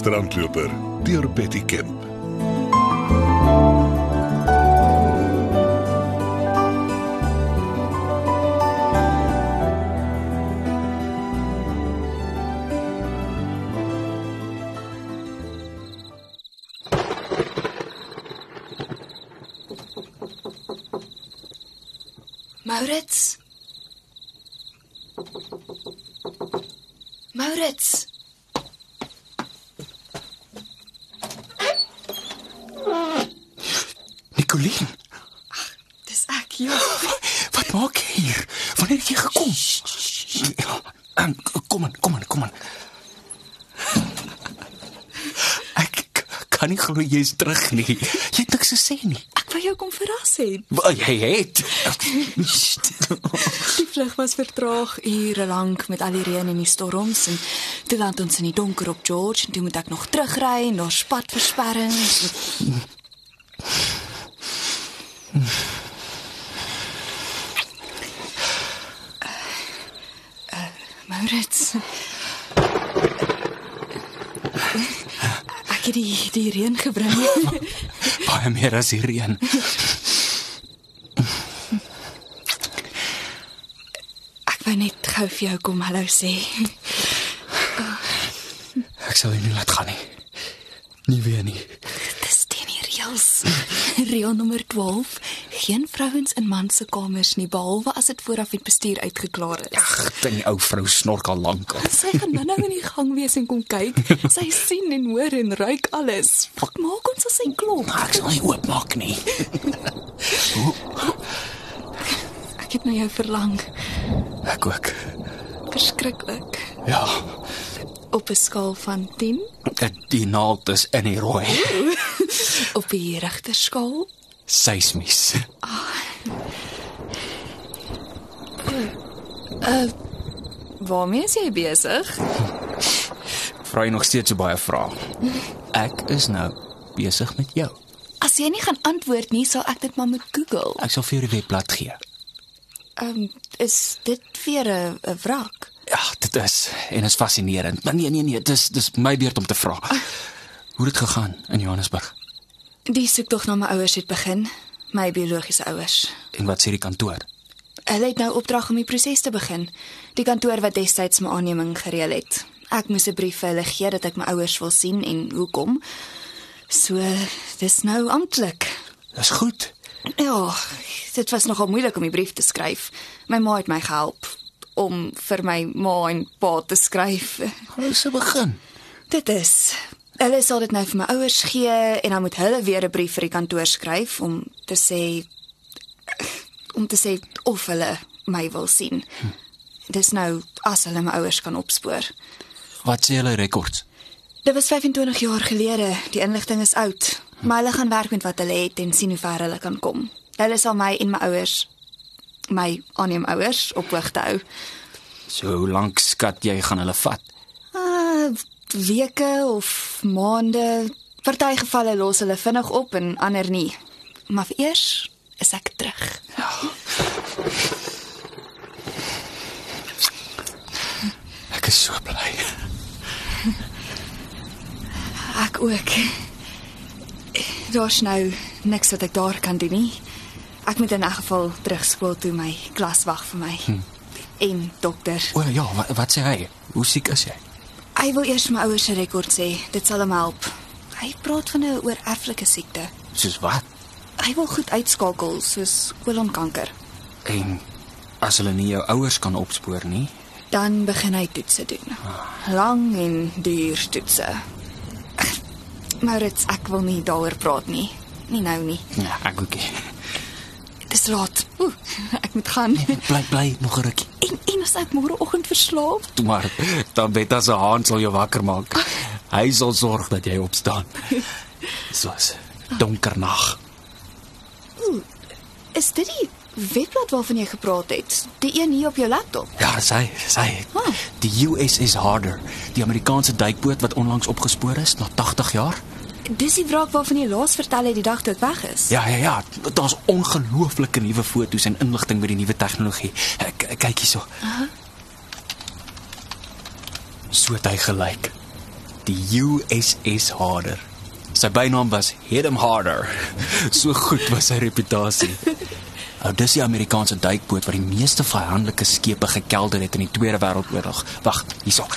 strandloper deur Betty Kemp. Maurits? Maurits? Nicolien, Dis ek, ja. wat maak jy hier? Wanneer het jy gekom? Ja, kom aan. Ek kan nie glo jy is terug nie. Jy het niks gesê nie. Ek wou jou kom verras het. Wat jy het? Die vlug was vertraag, ure lank met al die reën en die storms en toe land ons in die donker op George en toe moet ek nog terugry en daar's padversperrings. Maurits. Ek het die reën gebring. Baie meer as die reën. Ek wou net gou vir jou kom hallo sê. Ek sal jou nie laat gaan nie. Nie weer nie. Dis teen die reëls. Reël nommer 12. Geen vrouens in man se kamers nie, behalwe as dit vooraf met bestuur uitgeklaar is. Ag, die ou vrou snork al lank al. Sy gaan nou in die gang wees en kom kyk. Sy sien en hoor en ruik alles. Wat maak ons as sy klop? Ek sal nie oopmaak nie. Ek het na jou verlang. Ek ook. Verskriklik. Ja, Op 'n skaal van 10, die naald is in die rooi. op die regte skaal. Seismies. Waarmee is jy besig? Vra jy nog steeds so baie vrae? Ek is nou besig met jou. As jy nie gaan antwoord nie, sal ek dit maar moet Google. Ek sal vir jou die webblad gee. Is dit weer 'n wrak? Ja, dit is. En is fascinerend. Maar nee, dis my beurt om te vra. Hoe het dit gegaan in Johannesburg? Die soektog na my ouers het begin, my biologiese ouers. En wat sê die kantoor? Hulle het nou opdrag om die proses te begin. Die kantoor wat destyds my aanneming gereël het. Ek moes 'n brief vir hulle gee dat ek my ouers wil sien en hoekom. So, dis nou amptelik. Dis goed. Ja, dit was nogal moeilik om die brief te skryf. My ma het my gehelp om vir my ma en pa te skryf. Hoe se begin? Dit is. Hulle sal dit nou vir my ouers gee en dan moet hulle weer 'n brief vir die kantoor skryf om te sê of hulle my wil sien. Dis nou as hulle my ouers kan opspoor. Wat sê hulle rekords? Dit was 25 jaar gelede. Die inligting is oud, maar hulle gaan werk met wat hulle het en sien hoe ver hulle kan kom. Hulle sal my en my aanneemouers op hoogte hou. So hoe lank skat jy gaan hulle vat? Weke of maande. Party gevalle los hulle vinnig op en ander nie. Maar vir eers is ek terug. Ja. Ek is so bly. Ek ook. Daar's nou niks wat ek daar kan doen nie. Ek moet in 'n geval terug skool toe, my klas wag vir my. En dokter. O ja, wat sê hy? Hoe siek is jy? Hy wil eers my ouers se rekord sê. Dit sal hom help. Hy praat van 'n oorerflike siekte. Soos wat? Hy wil goed uitskakel soos kolonkanker. En as hulle nie jou ouers kan opspoor nie, Dan begin hy toetse doen. Lang en duur toetse. Maurits, ek wil nie daaroor praat nie. Nie nou nie. ja, ek ook nie. Dit is laat. Ek moet gaan. Bly nog 'n rukkie. En as ek môreoggend verslaap? Toe maar, dan weet as 'n haan sal jou wakker maak. Hy sal sorg dat jy opstaan. Soos donker nag. Is dit die webblad waarvan jy gepraat het? Die een hier op jou laptop? Ja, sy. Die USS Harder, die Amerikaanse duikboot wat onlangs opgespoor is na 80 jaar. Dis die wraak waarvan jy laas vertel het die dag toe ek weg is. Ja, daar's ongelooflike nuwe foto's en inligting met die nuwe tegnologie. Kyk hierso. So het hy gelyk. Die USS Harder. Sy bynaam was Hit 'em Harder. So goed was sy reputasie. Nou, dis die Amerikaanse duikboot wat die meeste vyandelike skepe gekelder het in die Tweede Wêreldoorlog. Wag, hierso.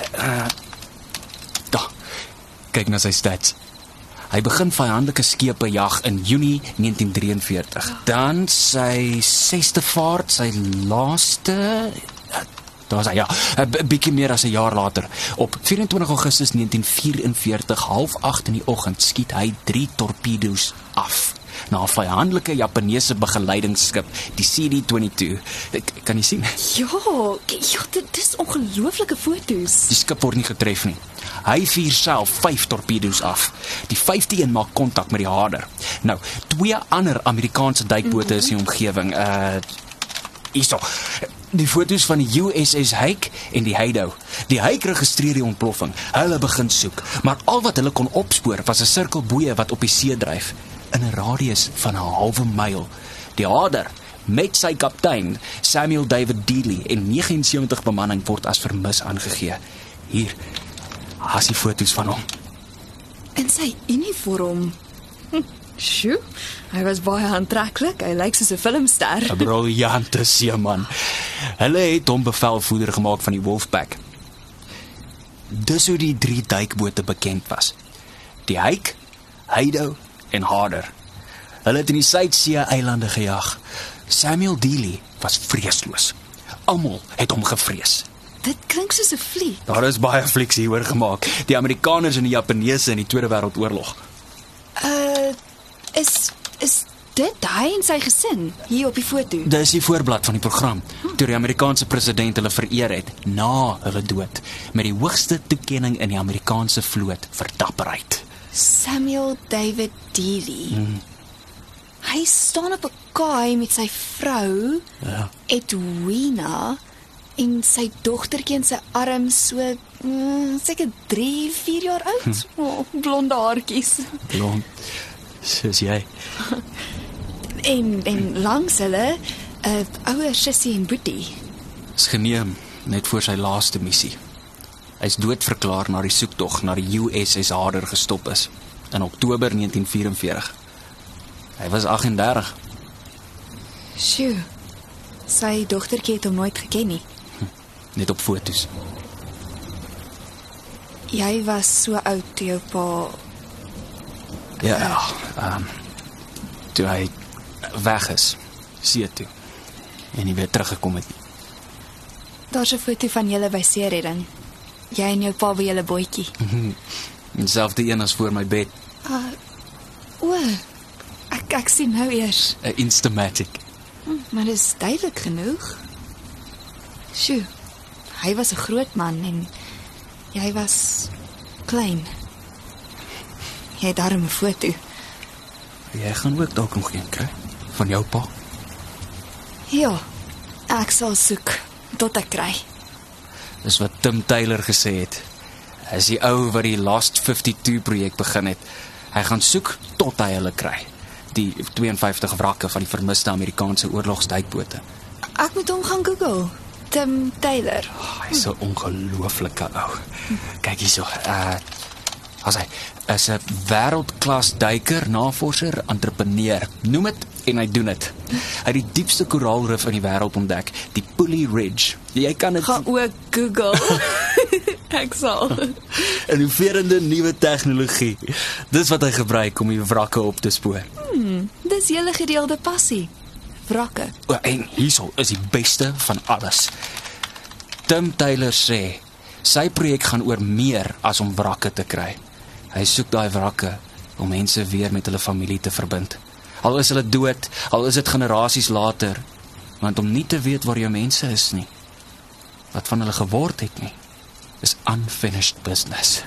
Daar. Kyk na sy stats. Hy begin vyandelike skepe jag in Junie 1943. Dan sy 6de vaart, sy laaste daar was hy, ja, 'n bietjie meer as 'n jaar later. Op 24 Augustus 1944, 7:30 in die oggend, skiet hy 3 torpedo's af na 'n vyandelike Japaneese begeleidingsskip, die CD-22. Kan jy sien? Ja, dit is ongelooflike foto's. Die skip word nie getref nie. Hy vuur self 5 torpedo's af. Die 5de een maak kontak met die Harder. Nou, 2 ander Amerikaanse duikbote is in die omgewing. Hierso. Die foto's van die USS Hake en die Haido. Die Hake registreer die ontploffing. Hulle begin soek, maar al wat hulle kon opspoor was 'n sirkel boeie wat op die see dryf in 'n radius van 'n halwe myl. Die Harder met sy kaptein, Samuel David Dealey, en 79 bemanning word as vermis aangegee. Hier, as die foto's van hom. In sy uniform. Sjoe, hy was baie aantreklik. Hy lyk soos 'n filmster. 'n Briljante seeman. Hulle het hom bevelvoerder gemaak van die Wolfpack. Dis hoe die 3 duikbote bekend was. Die Hake, Haido en Harder. Hulle het in die Suidsee-eilande gejag. Samuel Dealey was vreesloos. Almal het hom gevrees. Dit klink soos 'n fliek. Daar is baie flieks hieroor gemaak. Die Amerikaners en die Japaneese in die Tweede Wêreldoorlog. Is dit hy en sy gesin hier op die foto? Dis die voorblad van die program. Toe die Amerikaanse president hulle vereer het na hulle dood met die hoogste toekenning in die Amerikaanse vloot vir dapperheid. Samuel David Dealey. Hy staan op 'n kaai met sy vrou, Ja. Edwina, en sy dogtertjie in sy arm, so seker 3-4 jaar oud. Blonde haartjies. Blond. Soos jy. En langs hulle 'n ouer sussie en boetie. Is geneem net voor sy laaste missie. Hy's doodverklaar na die soektog na die USS Harder gestop is in Oktober 1944. Hy was 38. Sjoe. Sy dogtertjie het hom nooit geken nie. Net op foto's. Jy was so oud toe jou pa. Ja, toe hy weg is, see toe. En nie weer teruggekom het nie. Daar's 'n foto van julle by seeredding. Jy en jou pa by julle bootjie. Dieselfde een as voor my bed, Ek sien nou eers. 'n Instamatic. Maar dit is duidelik genoeg. Sjoe. Hy was 'n groot man en jy was klein. Jy het darm 'n foto. Jy gaan ook dalk nog een kry van jou pa. Ja. Ek sal soek tot ek kry. Dis wat Tim Taylor gesê het. Hy is die ou wat die Lost 52 projek begin het. Hy gaan soek tot hy hulle kry. Die 52 wrakke van die vermiste Amerikaanse oorlogsduikbote. Ek moet hom gaan Google. Tim Taylor. Hy's 'n ongelooflike ou. Kyk hierso. As hy is 'n wêreldklas duiker, navorser, entrepreneur. Noem dit en hy doen dit. Hy het die diepste koraalrif in die wêreld ontdek, die Pulley Ridge. Jy kan dit Gaan ook Google. Ek sal. innoverende nuwe tegnologie. Dis wat hy gebruik om die wrakke op te spoor. Dis julle gedeelde passie. Wrakke. En hierso is die beste van alles. Tim Taylor sê, sy projek gaan oor meer as om wrakke te kry. Hy soek daai wrakke om mense weer met hulle familie te verbind. Al is hulle dood, al is dit generasies later, want om nie te weet waar jou mense is nie, wat van hulle geword het nie, is unfinished business.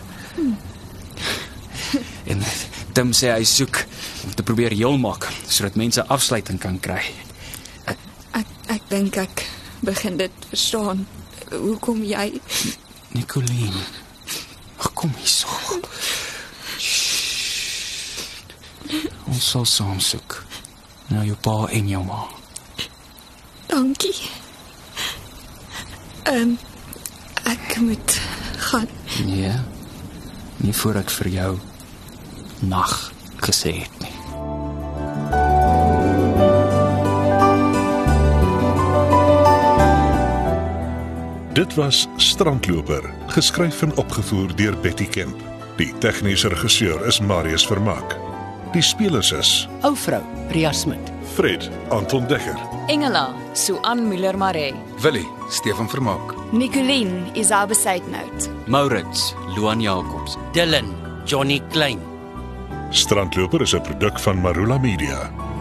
En Tim sê hy soek om te probeer heel maak, sodat mense afsluiting kan kry. Ek dink ek begin dit verstaan. Hoekom jy? Nicoline, kom hierso. Ons sal saam soek na jou pa en jou ma. Dankie. Ek moet gaan. Ja, Nie voor ek vir jou nag gesê het nie. Dit was Strandloper, geskryf en opgevoer deur Betty Kemp. Die tegniese regisseur is Marius Vermaak. Die spelers is Ou vrou, Ria Smit. Fred, Anton Dekker, Engela, Suan Müller-Maree. Willie, Stefan Vermaak. Nicoline, Isabel Besuitnout. Maurits, Luan Jacobs. Dylan, Johnny Klein. Strandloper is 'n produk van Marula Media.